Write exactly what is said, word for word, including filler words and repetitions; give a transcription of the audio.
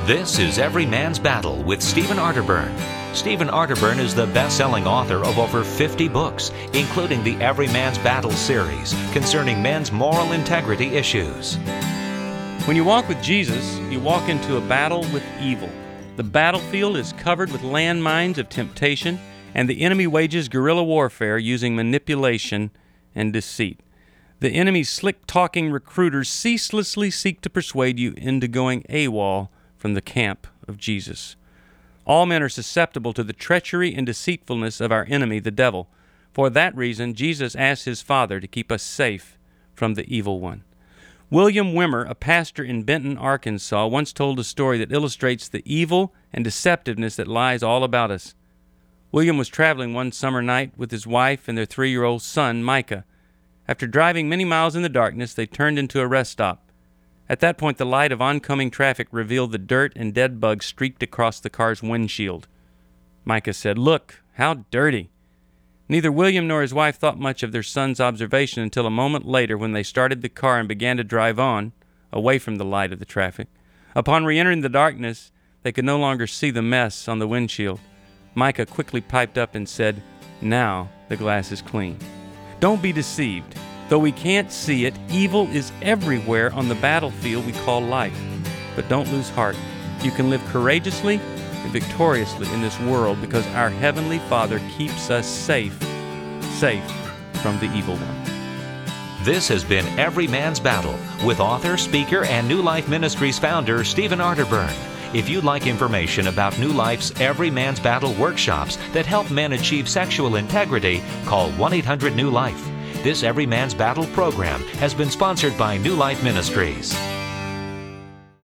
This is Every Man's Battle with Stephen Arterburn. Stephen Arterburn is the best-selling author of over fifty books, including the Every Man's Battle series concerning men's moral integrity issues. When you walk with Jesus, you walk into a battle with evil. The battlefield is covered with landmines of temptation, and the enemy wages guerrilla warfare using manipulation and deceit. The enemy's slick-talking recruiters ceaselessly seek to persuade you into going AWOL from the camp of Jesus. All men are susceptible to the treachery and deceitfulness of our enemy, the devil. For that reason, Jesus asked his Father to keep us safe from the evil one. William Wimmer, a pastor in Benton, Arkansas, once told a story that illustrates the evil and deceptiveness that lies all about us. William was traveling one summer night with his wife and their three-year-old son, Micah. After driving many miles in the darkness, they turned into a rest stop. At that point, the light of oncoming traffic revealed the dirt and dead bugs streaked across the car's windshield. Micah said, "Look, how dirty." Neither William nor his wife thought much of their son's observation until a moment later when they started the car and began to drive on, away from the light of the traffic. Upon re-entering the darkness, they could no longer see the mess on the windshield. Micah quickly piped up and said, "Now the glass is clean." Don't be deceived. Though we can't see it, evil is everywhere on the battlefield we call life. But don't lose heart. You can live courageously and victoriously in this world because our Heavenly Father keeps us safe, safe from the evil one. This has been Every Man's Battle with author, speaker, and New Life Ministries founder Stephen Arterburn. If you'd like information about New Life's Every Man's Battle workshops that help men achieve sexual integrity, call one eight hundred new life. This Every Man's Battle program has been sponsored by New Life Ministries.